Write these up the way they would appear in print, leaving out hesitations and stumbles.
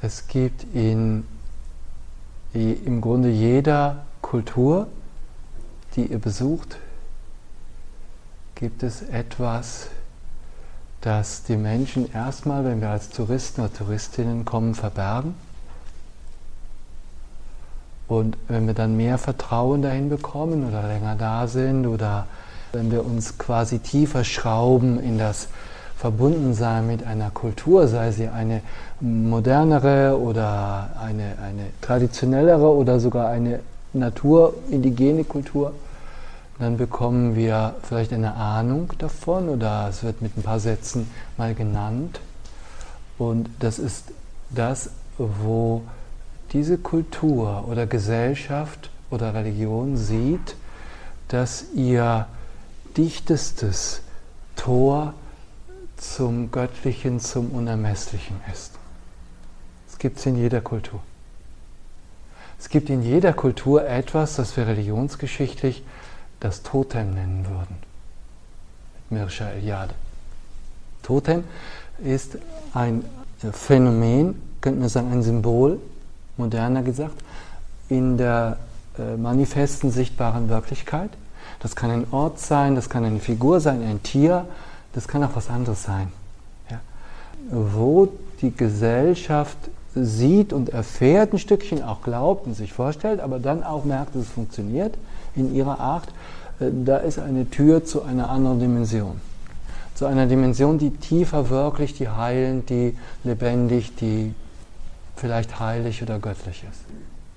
Es gibt im Grunde jeder Kultur, die ihr besucht, gibt es etwas, das die Menschen erstmal, wenn wir als Touristen oder Touristinnen kommen, verbergen. Und wenn wir dann mehr Vertrauen dahin bekommen oder länger da sind oder wenn wir uns quasi tiefer schrauben in das Verbundensein mit einer Kultur, sei sie eine modernere oder eine traditionellere oder sogar eine naturindigene Kultur, dann bekommen wir vielleicht eine Ahnung davon oder es wird mit ein paar Sätzen mal genannt. Und das ist das, wo diese Kultur oder Gesellschaft oder Religion sieht, dass ihr dichtestes Tor zum Göttlichen, zum Unermesslichen ist. Das gibt es in jeder Kultur. Es gibt in jeder Kultur etwas, das wir religionsgeschichtlich das Totem nennen würden. Mit Mirsha Eliade. Totem ist ein Phänomen, könnten wir sagen, ein Symbol, moderner gesagt, in der manifesten, sichtbaren Wirklichkeit. Das kann ein Ort sein, das kann eine Figur sein, ein Tier, das kann auch was anderes sein. Ja. Wo die Gesellschaft sieht und erfährt ein Stückchen, auch glaubt und sich vorstellt, aber dann auch merkt, dass es funktioniert in ihrer Art, da ist eine Tür zu einer anderen Dimension. Zu einer Dimension, die tiefer wirklich, die heilend, die lebendig, die vielleicht heilig oder göttlich ist.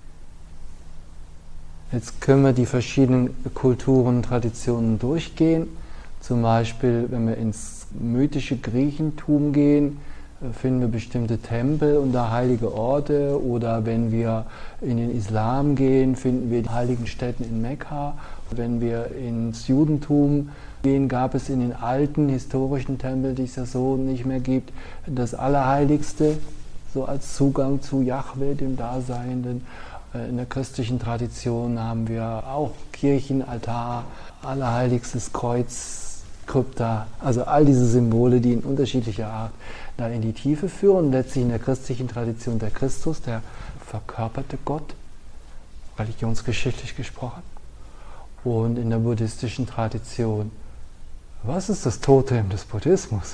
Jetzt können wir die verschiedenen Kulturen und Traditionen durchgehen. Zum Beispiel, wenn wir ins mythische Griechentum gehen, finden wir bestimmte Tempel und da heilige Orte. Oder wenn wir in den Islam gehen, finden wir die heiligen Stätten in Mekka. Wenn wir ins Judentum gehen, gab es in den alten historischen Tempeln, die es ja so nicht mehr gibt, das Allerheiligste, so als Zugang zu Jahwe, dem Daseinenden. In der christlichen Tradition haben wir auch Kirchen, Altar, Allerheiligstes Kreuz, Krypta, also all diese Symbole, die in unterschiedlicher Art da in die Tiefe führen. Und letztlich in der christlichen Tradition der Christus, der verkörperte Gott, religionsgeschichtlich gesprochen. Und in der buddhistischen Tradition, was ist das Totem des Buddhismus?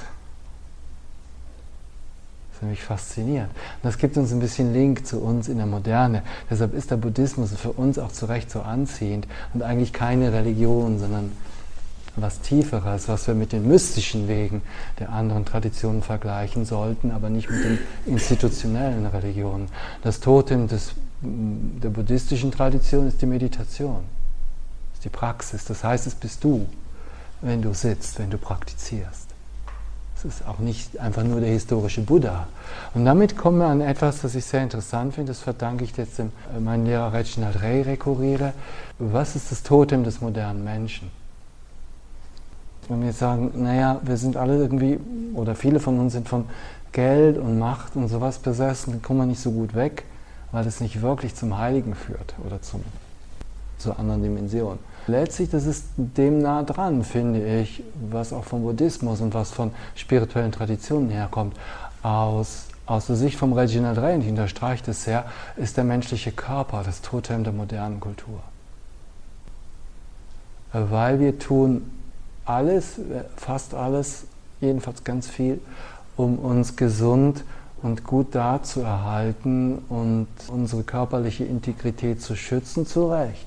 Das ist nämlich faszinierend. Und das gibt uns ein bisschen Link zu uns in der Moderne. Deshalb ist der Buddhismus für uns auch zu Recht so anziehend und eigentlich keine Religion, sondern was Tieferes, was wir mit den mystischen Wegen der anderen Traditionen vergleichen sollten, aber nicht mit den institutionellen Religionen. Das Totem der buddhistischen Tradition ist die Meditation, ist die Praxis. Das heißt, es bist du, wenn du sitzt, wenn du praktizierst. Es ist auch nicht einfach nur der historische Buddha. Und damit kommen wir an etwas, das ich sehr interessant finde, das verdanke ich jetzt meinem Lehrer Reginald Ray rekurriere. Was ist das Totem des modernen Menschen? Wenn wir jetzt sagen, naja, wir sind alle irgendwie, oder viele von uns sind von Geld und Macht und sowas besessen, dann kommen wir nicht so gut weg, weil es nicht wirklich zum Heiligen führt oder zur anderen Dimension. Letztlich, das ist dem nah dran, finde ich, was auch vom Buddhismus und was von spirituellen Traditionen herkommt. Aus der Sicht vom Reginald Ray, und ich unterstreiche das sehr, ist der menschliche Körper das Totem der modernen Kultur. Weil wir tun alles, fast alles, jedenfalls ganz viel, um uns gesund und gut darzuerhalten und unsere körperliche Integrität zu schützen, zu Recht.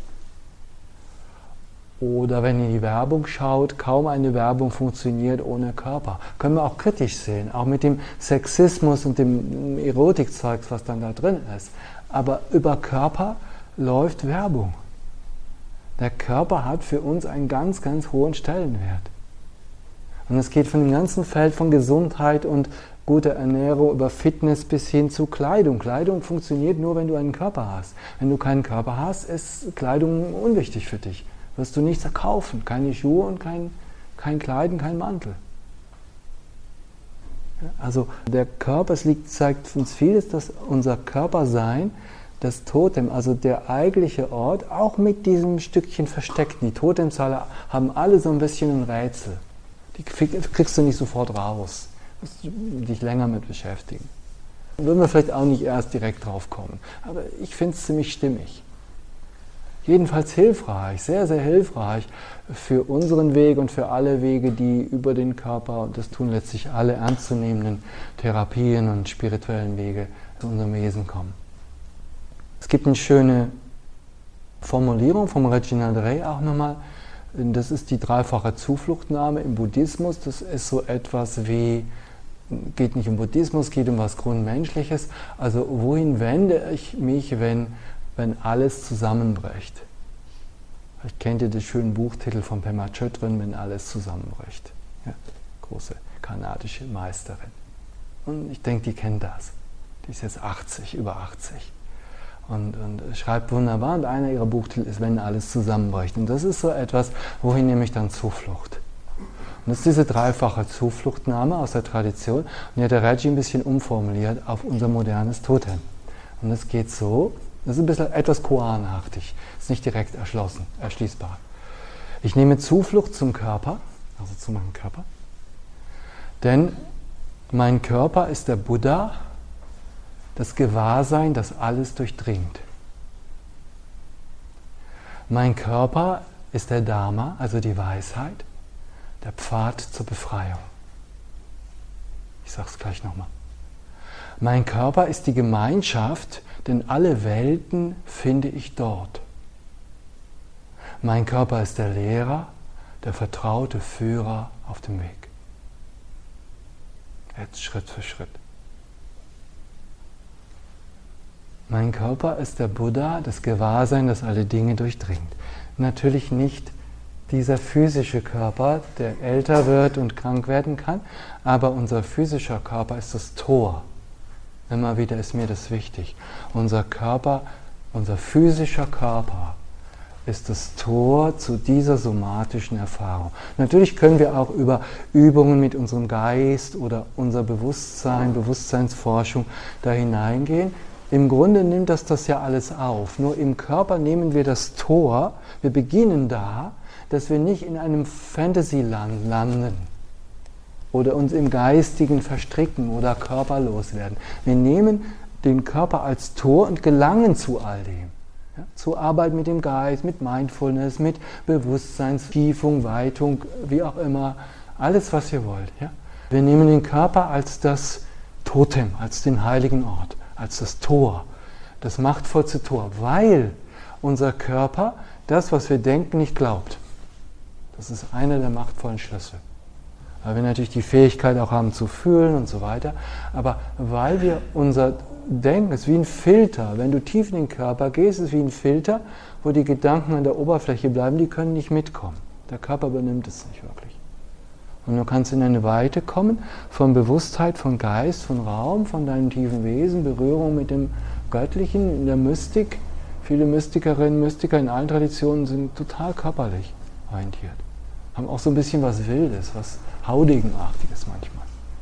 Oder wenn ihr in die Werbung schaut, kaum eine Werbung funktioniert ohne Körper. Können wir auch kritisch sehen, auch mit dem Sexismus und dem Erotikzeugs, was dann da drin ist. Aber über Körper läuft Werbung. Der Körper hat für uns einen ganz, ganz hohen Stellenwert. Und es geht von dem ganzen Feld von Gesundheit und guter Ernährung über Fitness bis hin zu Kleidung. Kleidung funktioniert nur, wenn du einen Körper hast. Wenn du keinen Körper hast, ist Kleidung unwichtig für dich. Wirst du nichts kaufen, keine Schuhe und kein Kleid und kein Mantel. Also der Körper, zeigt uns vieles, dass unser Körpersein, das Totem, also der eigentliche Ort, auch mit diesem Stückchen Versteckten. Die Totemsale haben alle so ein bisschen ein Rätsel. Die kriegst du nicht sofort raus. Musst du dich länger mit beschäftigen. Würden wir vielleicht auch nicht erst direkt drauf kommen. Aber ich finde es ziemlich stimmig. Jedenfalls hilfreich, sehr, sehr hilfreich für unseren Weg und für alle Wege, die über den Körper, und das tun letztlich alle ernstzunehmenden Therapien und spirituellen Wege zu unserem Wesen kommen. Es gibt eine schöne Formulierung vom Reginald Ray auch nochmal. Das ist die dreifache Zufluchtnahme im Buddhismus. Das ist so etwas wie, geht nicht um Buddhismus, geht um was Grundmenschliches. Also wohin wende ich mich, wenn alles zusammenbricht? Vielleicht kennt ihr den schönen Buchtitel von Pema Chodron, wenn alles zusammenbricht. Ja, große kanadische Meisterin. Und ich denke, die kennt das. Die ist jetzt 80, über 80. Und schreibt wunderbar. Und einer ihrer Buchtitel ist, wenn alles zusammenbricht. Und das ist so etwas, wohin nehme ich dann Zuflucht? Und das ist diese dreifache Zufluchtnahme aus der Tradition. Und die hat der Reggie ein bisschen umformuliert auf unser modernes Totem. Und das geht so, das ist ein bisschen etwas koanartig, ist nicht direkt erschließbar. Ich nehme Zuflucht zum Körper, also zu meinem Körper, denn mein Körper ist der Buddha, das Gewahrsein, das alles durchdringt. Mein Körper ist der Dharma, also die Weisheit, der Pfad zur Befreiung. Ich sage es gleich nochmal. Mein Körper ist die Gemeinschaft, denn alle Welten finde ich dort. Mein Körper ist der Lehrer, der vertraute Führer auf dem Weg. Jetzt Schritt für Schritt. Mein Körper ist der Buddha, das Gewahrsein, das alle Dinge durchdringt. Natürlich nicht dieser physische Körper, der älter wird und krank werden kann, aber unser physischer Körper ist das Tor. Immer wieder ist mir das wichtig. Unser Körper, unser physischer Körper ist das Tor zu dieser somatischen Erfahrung. Natürlich können wir auch über Übungen mit unserem Geist oder unser Bewusstsein, Bewusstseinsforschung da hineingehen. Im Grunde nimmt das ja alles auf. Nur im Körper nehmen wir das Tor, wir beginnen da, dass wir nicht in einem Fantasyland landen oder uns im Geistigen verstricken oder körperlos werden. Wir nehmen den Körper als Tor und gelangen zu all dem. Ja, zur Arbeit mit dem Geist, mit Mindfulness, mit Bewusstseinstiefung, Weitung, wie auch immer, alles, was ihr wollt. Ja? Wir nehmen den Körper als das Totem, als den heiligen Ort, als das Tor, das machtvollste Tor, weil unser Körper das, was wir denken, nicht glaubt. Das ist einer der machtvollen Schlüssel. Weil wir natürlich die Fähigkeit auch haben zu fühlen und so weiter, aber weil wir unser Denken, es ist wie ein Filter, wenn du tief in den Körper gehst, ist es wie ein Filter, wo die Gedanken an der Oberfläche bleiben, die können nicht mitkommen. Der Körper übernimmt es nicht wirklich. Und du kannst in eine Weite kommen von Bewusstheit, von Geist, von Raum, von deinem tiefen Wesen, Berührung mit dem Göttlichen, in der Mystik. Viele Mystikerinnen, Mystiker in allen Traditionen sind total körperlich orientiert. Haben auch so ein bisschen was Wildes, was Haudegenartiges manchmal.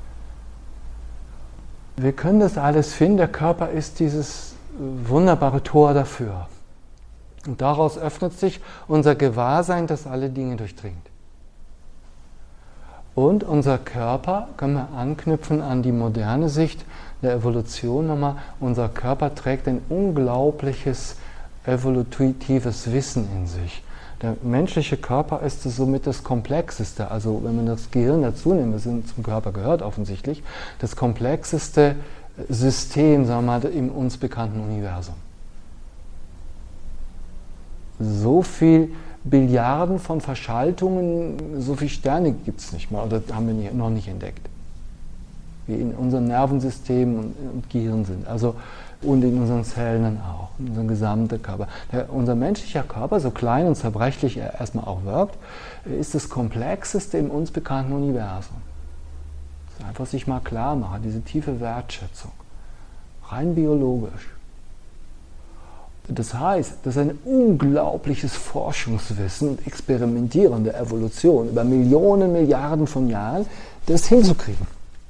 Wir können das alles finden, der Körper ist dieses wunderbare Tor dafür. Und daraus öffnet sich unser Gewahrsein, das alle Dinge durchdringt. Und unser Körper, können wir anknüpfen an die moderne Sicht der Evolution nochmal, unser Körper trägt ein unglaubliches evolutives Wissen in sich. Der menschliche Körper ist somit das Komplexeste, also wenn man das Gehirn dazu nimmt, das zum Körper gehört offensichtlich, das komplexeste System, sagen wir mal, im uns bekannten Universum. So viel Billiarden von Verschaltungen, so viele Sterne gibt es nicht mal, oder haben wir noch nicht entdeckt, wie in unserem Nervensystem und Gehirn sind. Also und in unseren Zellen dann auch, in unserem gesamten Körper. Unser menschlicher Körper, so klein und zerbrechlich er erstmal auch wirkt, ist das komplexeste im uns bekannten Universum. Das einfach sich mal klar machen, diese tiefe Wertschätzung, rein biologisch. Das heißt, das ist ein unglaubliches Forschungswissen und experimentierende Evolution über Millionen, Milliarden von Jahren, das hinzukriegen.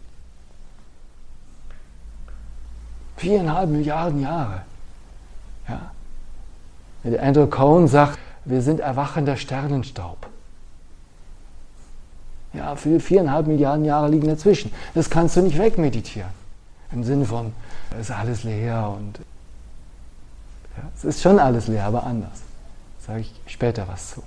4,5 Milliarden Jahre. Ja. Der Andrew Cohen sagt, wir sind erwachender Sternenstaub. Ja, 4,5 Milliarden Jahre liegen dazwischen. Das kannst du nicht wegmeditieren. Im Sinne von, es ist alles leer und ja, es ist schon alles leer, aber anders. Da sage ich später was zu.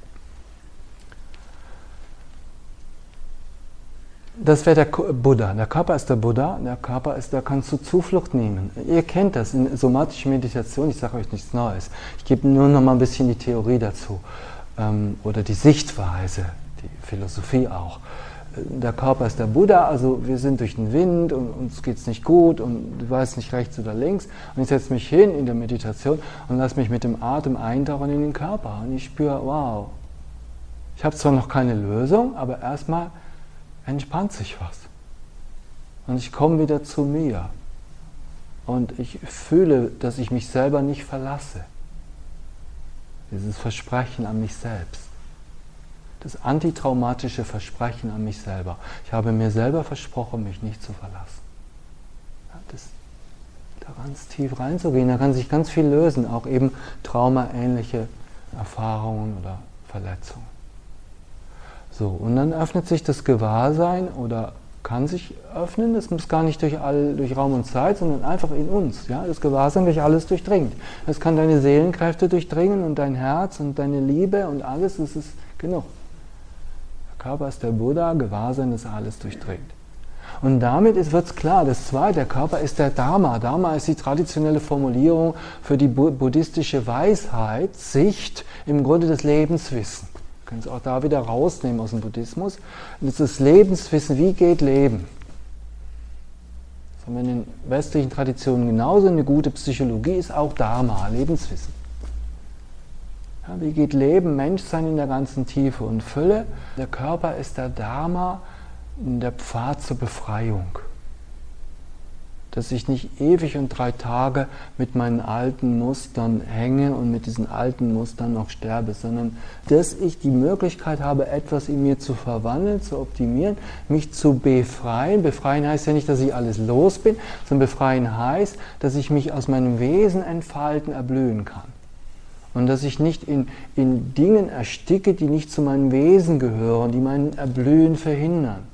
Das wäre der Buddha. Der Körper ist der Buddha, der Körper ist, da kannst du Zuflucht nehmen. Ihr kennt das in somatischer Meditation, ich sage euch nichts Neues. Ich gebe nur noch mal ein bisschen die Theorie dazu oder die Sichtweise, die Philosophie auch. Der Körper ist der Buddha, also wir sind durch den Wind und uns geht es nicht gut und du weißt nicht rechts oder links. Und ich setze mich hin in der Meditation und lasse mich mit dem Atem eintauchen in den Körper. Und ich spüre, wow, ich habe zwar noch keine Lösung, aber erstmal entspannt sich was. Und ich komme wieder zu mir. Und ich fühle, dass ich mich selber nicht verlasse. Dieses Versprechen an mich selbst. Das antitraumatische Versprechen an mich selber. Ich habe mir selber versprochen, mich nicht zu verlassen. Ja, da ganz tief reinzugehen, da kann sich ganz viel lösen, auch eben traumaähnliche Erfahrungen oder Verletzungen. So, und dann öffnet sich das Gewahrsein oder kann sich öffnen, das muss gar nicht durch Raum und Zeit, sondern einfach in uns. Ja? Das Gewahrsein durch alles durchdringt. Es kann deine Seelenkräfte durchdringen und dein Herz und deine Liebe und alles, das ist genug. Der Körper ist der Buddha, Gewahrsein ist alles durchdringt. Und damit wird es klar, das Zweite, der Körper ist der Dharma. Dharma ist die traditionelle Formulierung für die buddhistische Weisheit, Sicht, im Grunde das Lebenswissen. Können Sie auch da wieder rausnehmen aus dem Buddhismus. Und das ist das Lebenswissen, wie geht Leben? Das haben wir in den westlichen Traditionen genauso. Eine gute Psychologie ist auch Dharma, Lebenswissen. Ja, wie geht Leben, Menschsein in der ganzen Tiefe und Fülle? Der Körper ist der Dharma, der Pfad zur Befreiung. Dass ich nicht ewig und 3 Tage mit meinen alten Mustern hänge und mit diesen alten Mustern noch sterbe, sondern dass ich die Möglichkeit habe, etwas in mir zu verwandeln, zu optimieren, mich zu befreien. Befreien heißt ja nicht, dass ich alles los bin, sondern befreien heißt, dass ich mich aus meinem Wesen entfalten, erblühen kann. Und dass ich nicht in Dingen ersticke, die nicht zu meinem Wesen gehören, die mein Erblühen verhindern.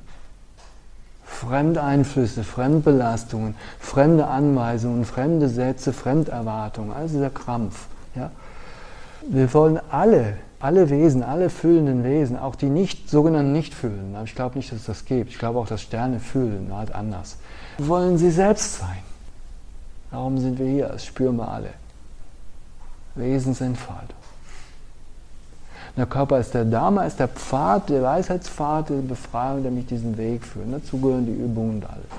Fremdeinflüsse, Fremdbelastungen, fremde Anweisungen, fremde Sätze, Fremderwartungen, also dieser Krampf. Ja? Wir wollen alle Wesen, alle fühlenden Wesen, auch die sogenannten Nicht-Fühlenden, aber ich glaube nicht, dass es das gibt, ich glaube auch, dass Sterne fühlen, halt anders, wollen sie selbst sein. Darum sind wir hier, das spüren wir alle. Wesensentfaltung. Der Körper ist der Dharma, ist der Pfad, der Weisheitspfad, der Befreiung, der mich diesen Weg führt. Dazu gehören die Übungen und alles.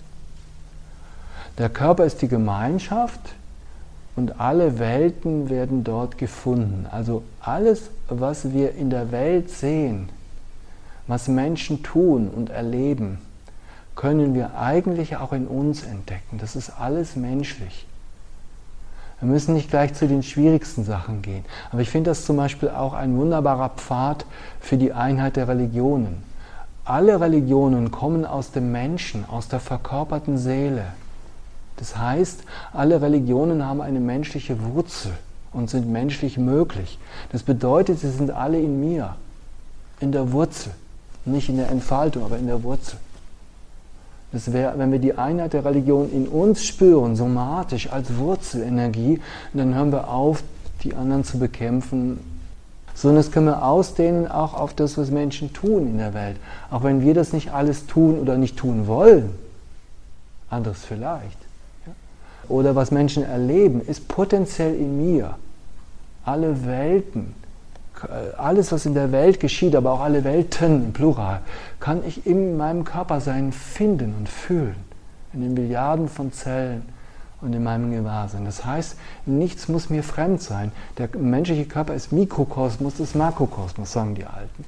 Der Körper ist die Gemeinschaft und alle Welten werden dort gefunden. Also alles, was wir in der Welt sehen, was Menschen tun und erleben, können wir eigentlich auch in uns entdecken. Das ist alles menschlich. Wir müssen nicht gleich zu den schwierigsten Sachen gehen. Aber ich finde das zum Beispiel auch ein wunderbarer Pfad für die Einheit der Religionen. Alle Religionen kommen aus dem Menschen, aus der verkörperten Seele. Das heißt, alle Religionen haben eine menschliche Wurzel und sind menschlich möglich. Das bedeutet, sie sind alle in mir, in der Wurzel. Nicht in der Entfaltung, aber in der Wurzel. Das wäre, wenn wir die Einheit der Religion in uns spüren, somatisch, als Wurzelenergie, dann hören wir auf, die anderen zu bekämpfen. Sondern das können wir ausdehnen auch auf das, was Menschen tun in der Welt. Auch wenn wir das nicht alles tun oder nicht tun wollen. Anderes vielleicht. Ja? Oder was Menschen erleben, ist potenziell in mir. Alle Welten. Alles, was in der Welt geschieht, aber auch alle Welten im Plural, kann ich in meinem Körpersein finden und fühlen. In den Milliarden von Zellen und in meinem Gewahrsein. Das heißt, nichts muss mir fremd sein. Der menschliche Körper ist Mikrokosmos des Makrokosmos, sagen die Alten.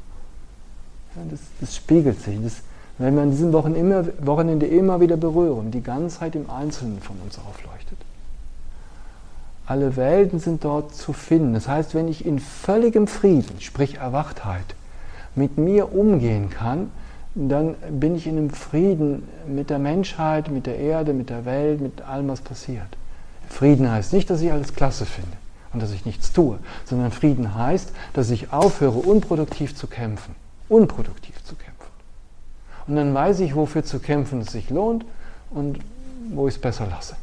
Ja, das spiegelt sich. Das, wenn wir an diesem Wochenende immer wieder berühren, die Ganzheit im Einzelnen von uns aufleuchtet. Alle Welten sind dort zu finden. Das heißt, wenn ich in völligem Frieden, sprich Erwachtheit, mit mir umgehen kann, dann bin ich in einem Frieden mit der Menschheit, mit der Erde, mit der Welt, mit allem, was passiert. Frieden heißt nicht, dass ich alles klasse finde und dass ich nichts tue, sondern Frieden heißt, dass ich aufhöre, unproduktiv zu kämpfen. Unproduktiv zu kämpfen. Und dann weiß ich, wofür zu kämpfen es sich lohnt und wo ich es besser lasse.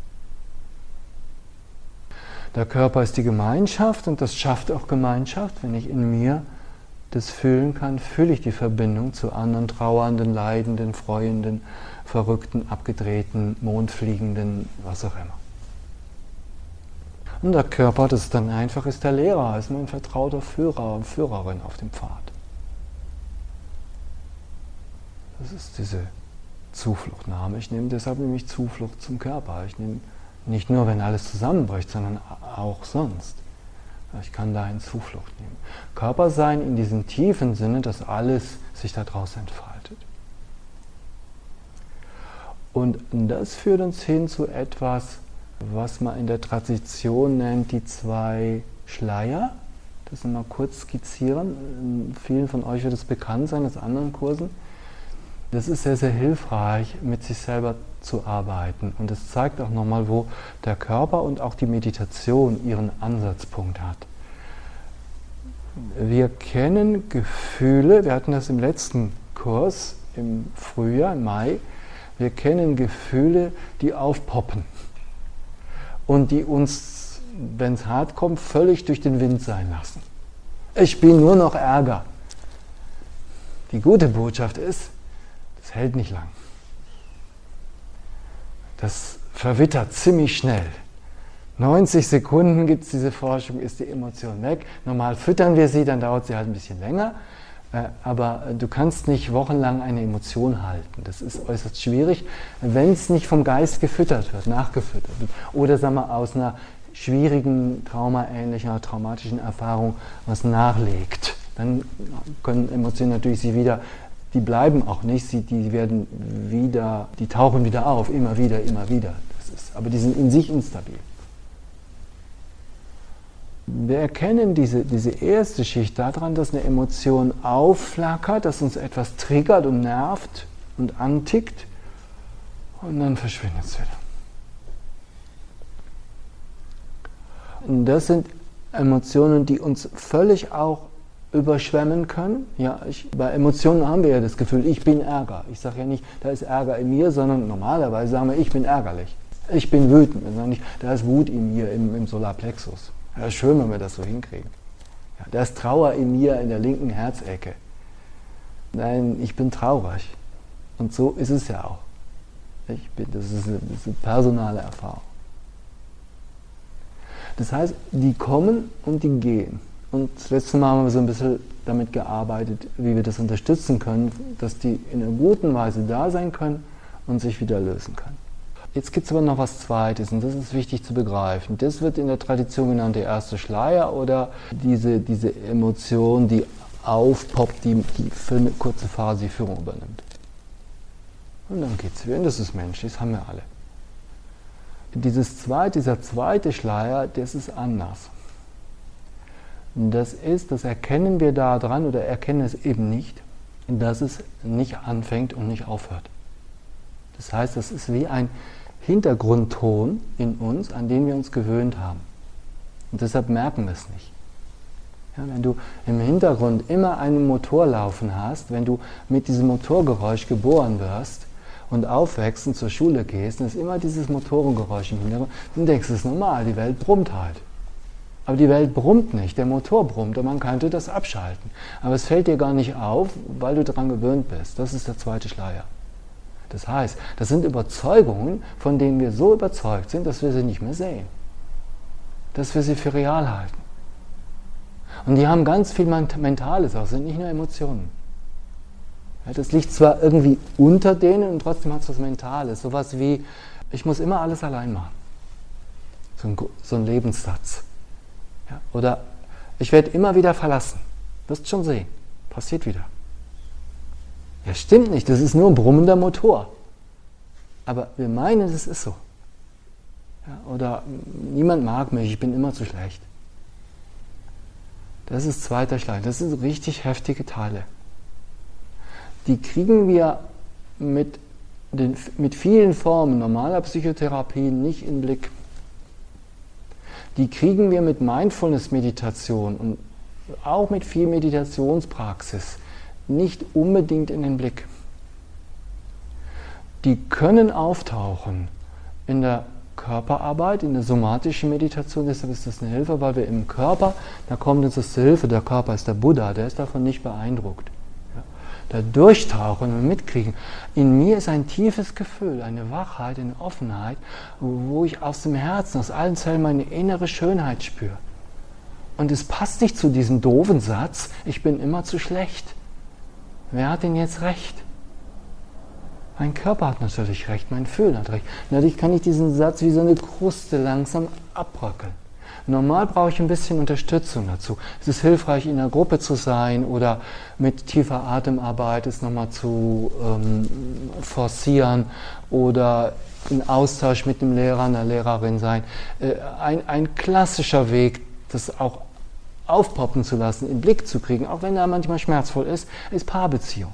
Der Körper ist die Gemeinschaft und das schafft auch Gemeinschaft. Wenn ich in mir das fühlen kann, fühle ich die Verbindung zu anderen Trauernden, Leidenden, Freuenden, Verrückten, Abgedrehten, Mondfliegenden, was auch immer. Und der Körper, das ist dann einfach, ist der Lehrer, ist mein vertrauter Führer und Führerin auf dem Pfad. Das ist diese Zufluchtnahme. Ich nehme deshalb nämlich Zuflucht zum Körper. Ich nehme nicht nur, wenn alles zusammenbricht, sondern auch sonst. Ich kann dahin Zuflucht nehmen. Körpersein in diesem tiefen Sinne, dass alles sich daraus entfaltet. Und das führt uns hin zu etwas, was man in der Tradition nennt, die zwei Schleier. Das mal kurz skizzieren. Vielen von euch wird es bekannt sein aus anderen Kursen. Das ist sehr, sehr hilfreich, mit sich selber zu arbeiten. Und es zeigt auch nochmal, wo der Körper und auch die Meditation ihren Ansatzpunkt hat. Wir kennen Gefühle, wir hatten das im letzten Kurs im Frühjahr, im Mai, wir kennen Gefühle, die aufpoppen und die uns, wenn es hart kommt, völlig durch den Wind sein lassen. Ich bin nur noch Ärger. Die gute Botschaft ist, das hält nicht lang. Das verwittert ziemlich schnell. 90 Sekunden gibt es diese Forschung, ist die Emotion weg. Normal füttern wir sie, dann dauert sie halt ein bisschen länger. Aber du kannst nicht wochenlang eine Emotion halten. Das ist äußerst schwierig, wenn es nicht vom Geist gefüttert wird, nachgefüttert wird. Oder sagen wir, aus einer schwierigen, traumaähnlichen oder traumatischen Erfahrung was nachlegt. Dann können Emotionen natürlich sie wieder, die bleiben auch nicht, die tauchen wieder auf, immer wieder. Aber die sind in sich instabil. Wir erkennen diese erste Schicht daran, dass eine Emotion aufflackert, dass uns etwas triggert und nervt und antickt und dann verschwindet es wieder. Und das sind Emotionen, die uns völlig auch überschwemmen können. Ja, bei Emotionen haben wir ja das Gefühl, ich bin Ärger. Ich sage ja nicht, da ist Ärger in mir, sondern normalerweise sagen wir, ich bin ärgerlich. Ich bin wütend. Wir sagen nicht, da ist Wut in mir im Solarplexus. Ja, schön, wenn wir das so hinkriegen. Ja, da ist Trauer in mir in der linken Herzecke. Nein, ich bin traurig. Und so ist es ja auch. Das ist eine personale Erfahrung. Das heißt, die kommen und die gehen. Und das letzte Mal haben wir so ein bisschen damit gearbeitet, wie wir das unterstützen können, dass die in einer guten Weise da sein können und sich wieder lösen können. Jetzt gibt es aber noch was Zweites und das ist wichtig zu begreifen. Das wird in der Tradition genannt, der erste Schleier oder diese Emotion, die aufpoppt, die für eine kurze Phase die Führung übernimmt. Und dann geht es wieder. Und das ist menschlich, das haben wir alle. Dieser zweite Schleier, das ist anders. Das erkennen wir daran oder erkennen es eben nicht, dass es nicht anfängt und nicht aufhört. Das heißt, das ist wie ein Hintergrundton in uns, an den wir uns gewöhnt haben. Und deshalb merken wir es nicht. Ja, wenn du im Hintergrund immer einen Motor laufen hast, wenn du mit diesem Motorgeräusch geboren wirst und aufwächst und zur Schule gehst, und es ist immer dieses Motorengeräusch im Hintergrund, dann denkst du, es ist normal, die Welt brummt halt. Aber die Welt brummt nicht, der Motor brummt und man könnte das abschalten. Aber es fällt dir gar nicht auf, weil du daran gewöhnt bist. Das ist der zweite Schleier. Das heißt, das sind Überzeugungen, von denen wir so überzeugt sind, dass wir sie nicht mehr sehen. Dass wir sie für real halten. Und die haben ganz viel Mentales auch, sind nicht nur Emotionen. Ja, das liegt zwar irgendwie unter denen und trotzdem hat es was Mentales. Sowas wie, ich muss immer alles allein machen. So ein Lebenssatz. Ja, oder ich werde immer wieder verlassen. Wirst schon sehen. Passiert wieder. Ja, stimmt nicht, das ist nur ein brummender Motor. Aber wir meinen, das ist so. Ja, oder niemand mag mich, ich bin immer zu schlecht. Das ist zweiter Schleier. Das sind richtig heftige Teile. Die kriegen wir mit vielen Formen normaler Psychotherapie nicht in den Blick. Die kriegen wir mit Mindfulness-Meditation und auch mit viel Meditationspraxis nicht unbedingt in den Blick. die können auftauchen in der Körperarbeit, in der somatischen Meditation. Deshalb ist das eine Hilfe, weil wir im Körper, da kommt uns das zur Hilfe, der Körper ist der Buddha, der ist davon nicht beeindruckt. Ja. Da durchtauchen und mitkriegen. In mir ist ein tiefes Gefühl, eine Wachheit, eine Offenheit, wo ich aus dem Herzen, aus allen Zellen meine innere Schönheit spüre. Und es passt nicht zu diesem doofen Satz, ich bin immer zu schlecht. Wer hat denn jetzt recht? Mein Körper hat natürlich recht, mein Fühlen hat recht. Natürlich kann ich diesen Satz wie so eine Kruste langsam abbröckeln. Normal brauche ich ein bisschen Unterstützung dazu. Es ist hilfreich, in einer Gruppe zu sein oder mit tiefer Atemarbeit es nochmal zu forcieren oder in Austausch mit dem Lehrer, einer Lehrerin sein. Ein klassischer Weg, das auch aufpoppen zu lassen, in den Blick zu kriegen, auch wenn er manchmal schmerzvoll ist Paarbeziehung.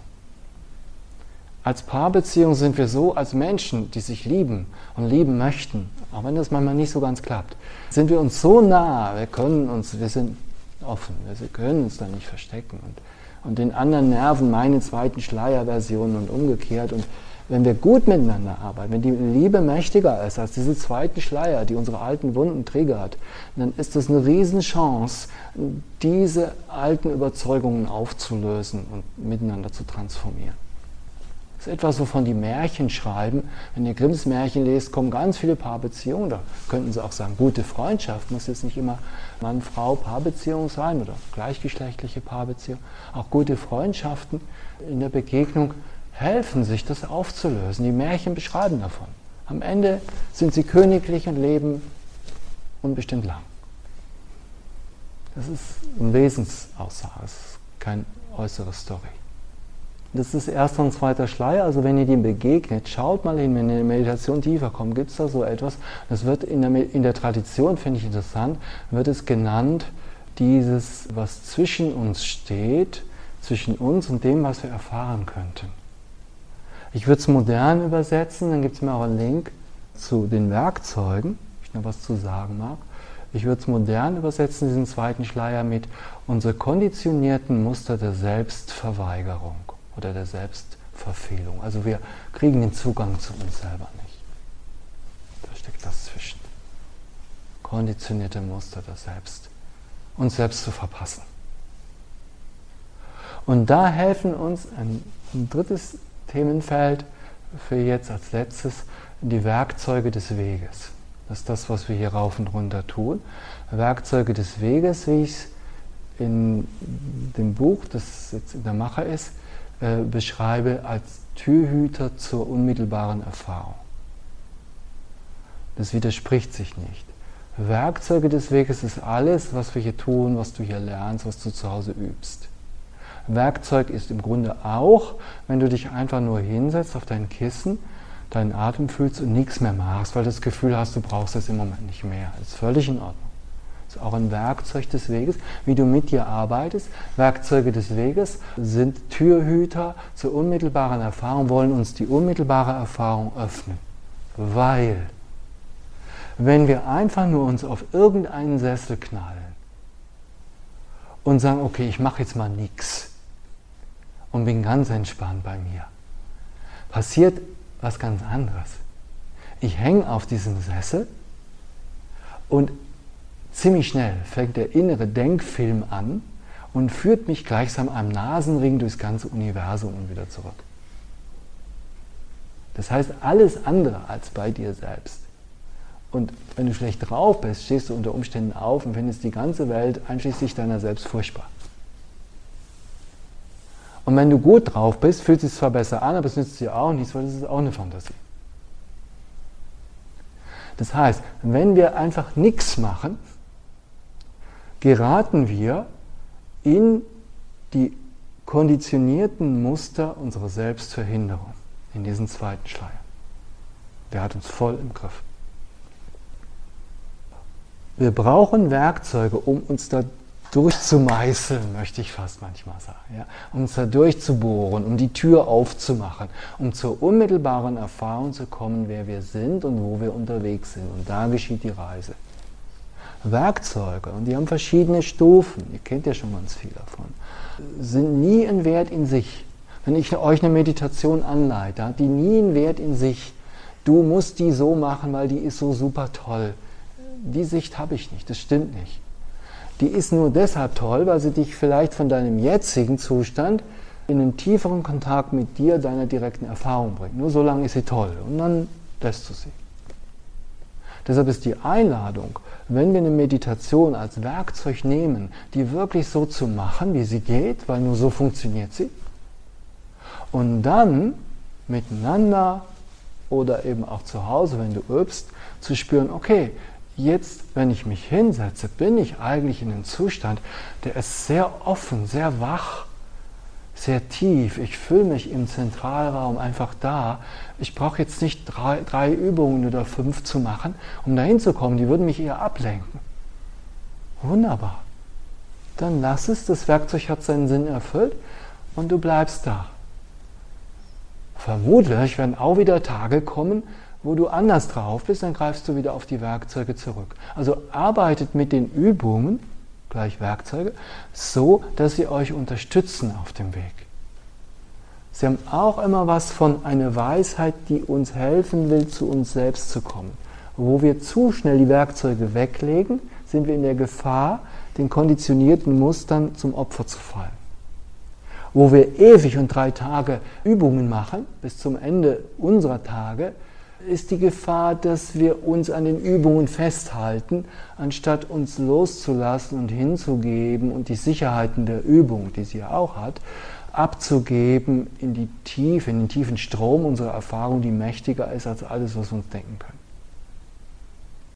Als Paarbeziehung sind wir so, als Menschen, die sich lieben und lieben möchten, auch wenn das manchmal nicht so ganz klappt, sind wir uns so nah, wir sind offen, wir können uns da nicht verstecken und den anderen nerven meine zweiten Schleierversionen und umgekehrt. Und wenn wir gut miteinander arbeiten, wenn die Liebe mächtiger ist als diese zweiten Schleier, die unsere alten Wunden triggert, dann ist das eine Riesenchance, diese alten Überzeugungen aufzulösen und miteinander zu transformieren. Das ist etwas, wovon die Märchen schreiben. Wenn ihr Grimms Märchen lest, kommen ganz viele Paarbeziehungen. Da könnten sie auch sagen, gute Freundschaft muss jetzt nicht immer Mann-Frau-Paarbeziehung sein oder gleichgeschlechtliche Paarbeziehung. Auch gute Freundschaften in der Begegnung helfen, sich das aufzulösen. Die Märchen beschreiben davon. Am Ende sind sie königlich und leben unbestimmt lang. Das ist eine Wesensaussage, das ist keine äußere Story. Das ist erster und zweiter Schleier, also wenn ihr dem begegnet, schaut mal hin, wenn ihr in der Meditation tiefer kommt, gibt es da so etwas, das wird in der Tradition, finde ich interessant, wird es genannt, dieses, was zwischen uns steht, zwischen uns und dem, was wir erfahren könnten. Ich würde es modern übersetzen, dann gibt es mir auch einen Link zu den Werkzeugen, wenn ich noch was zu sagen mag. Ich würde es modern übersetzen, diesen zweiten Schleier mit unsere konditionierten Muster der Selbstverweigerung oder der Selbstverfehlung. Also wir kriegen den Zugang zu uns selber nicht. Da steckt das zwischen. Konditionierte Muster der Selbst. Uns selbst zu verpassen. Und da helfen uns ein drittes Themenfeld für jetzt als letztes, die Werkzeuge des Weges. Das ist das, was wir hier rauf und runter tun. Werkzeuge des Weges, wie ich es in dem Buch, das jetzt in der Mache ist, beschreibe als Türhüter zur unmittelbaren Erfahrung. Das widerspricht sich nicht. Werkzeuge des Weges ist alles, was wir hier tun, was du hier lernst, was du zu Hause übst. Werkzeug ist im Grunde auch, wenn du dich einfach nur hinsetzt auf dein Kissen, deinen Atem fühlst und nichts mehr machst, weil du das Gefühl hast, du brauchst es im Moment nicht mehr. Das ist völlig in Ordnung. Das ist auch ein Werkzeug des Weges, wie du mit dir arbeitest. Werkzeuge des Weges sind Türhüter zur unmittelbaren Erfahrung, wollen uns die unmittelbare Erfahrung öffnen. Weil, wenn wir einfach nur uns auf irgendeinen Sessel knallen und sagen, okay, ich mache jetzt mal nichts und bin ganz entspannt bei mir, passiert was ganz anderes. Ich hänge auf diesem Sessel und ziemlich schnell fängt der innere Denkfilm an und führt mich gleichsam am Nasenring durchs ganze Universum und wieder zurück. Das heißt, alles andere als bei dir selbst. Und wenn du schlecht drauf bist, stehst du unter Umständen auf und findest die ganze Welt, einschließlich deiner selbst, furchtbar. Und wenn du gut drauf bist, fühlt es sich zwar besser an, aber es nützt dir auch nichts, weil das ist auch eine Fantasie. Das heißt, wenn wir einfach nichts machen, geraten wir in die konditionierten Muster unserer Selbstverhinderung, in diesen zweiten Schleier. Der hat uns voll im Griff. Wir brauchen Werkzeuge, um uns da durchzumeißeln, möchte ich fast manchmal sagen. Ja? Um uns da durchzubohren, um die Tür aufzumachen, um zur unmittelbaren Erfahrung zu kommen, wer wir sind und wo wir unterwegs sind. Und da geschieht die Reise. Werkzeuge, und die haben verschiedene Stufen, ihr kennt ja schon ganz viel davon, sind nie ein Wert in sich. Wenn ich euch eine Meditation anleite, hat die nie einen Wert in sich. Du musst die so machen, weil die ist so super toll. Die Sicht habe ich nicht, das stimmt nicht. Die ist nur deshalb toll, weil sie dich vielleicht von deinem jetzigen Zustand in einen tieferen Kontakt mit dir, deiner direkten Erfahrung bringt. Nur so lange ist sie toll und dann lässt du sie. Deshalb ist die Einladung, wenn wir eine Meditation als Werkzeug nehmen, die wirklich so zu machen, wie sie geht, weil nur so funktioniert sie, und dann miteinander oder eben auch zu Hause, wenn du übst, zu spüren, okay, jetzt, wenn ich mich hinsetze, bin ich eigentlich in einem Zustand, der ist sehr offen, sehr wach, sehr tief. Ich fühle mich im Zentralraum einfach da. Ich brauche jetzt nicht drei Übungen oder 5 zu machen, um da hinzukommen. Die würden mich eher ablenken. Wunderbar. Dann lass es, das Werkzeug hat seinen Sinn erfüllt und du bleibst da. Vermutlich werden auch wieder Tage kommen, wo du anders drauf bist, dann greifst du wieder auf die Werkzeuge zurück. Also arbeitet mit den Übungen, gleich Werkzeuge, so, dass sie euch unterstützen auf dem Weg. Sie haben auch immer was von einer Weisheit, die uns helfen will, zu uns selbst zu kommen. Wo wir zu schnell die Werkzeuge weglegen, sind wir in der Gefahr, den konditionierten Mustern zum Opfer zu fallen. Wo wir ewig und 3 Tage Übungen machen, bis zum Ende unserer Tage, ist die Gefahr, dass wir uns an den Übungen festhalten, anstatt uns loszulassen und hinzugeben und die Sicherheiten der Übung, die sie ja auch hat, abzugeben in die Tiefe, in den tiefen Strom unserer Erfahrung, die mächtiger ist als alles, was wir uns denken können.